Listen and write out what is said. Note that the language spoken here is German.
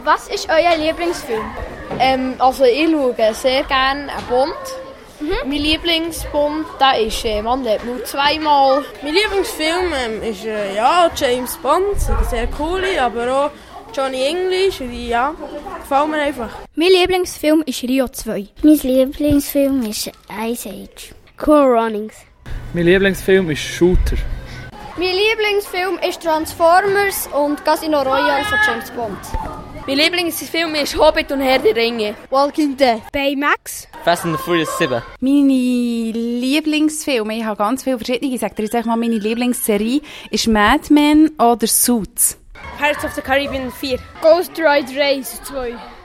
Was ist euer Lieblingsfilm? Also ich schaue sehr gerne einen Bond. Mein Lieblingsbond, der ist «Man lebt nur zweimal». Mein Lieblingsfilm ist James Bond, sehr cool, aber auch Johnny English, gefällt mir einfach. Mein Lieblingsfilm ist Rio 2. Mein Lieblingsfilm ist Ice Age. Cool Runnings. Mein Lieblingsfilm ist «Shooter». Mein Lieblingsfilm ist Transformers und Casino Royale von James Bond. Mein Lieblingsfilm ist «Hobbit und Herr der Ringe». Walking Dead. Baymax. Fast and the Furious 7. Meine Lieblingsfilme, ich habe ganz viele verschiedene, ich sage dir jetzt einfach mal, meine Lieblingsserie ist Mad Men oder Suits. Pirates of the Caribbean 4. Ghost Rider Race 2.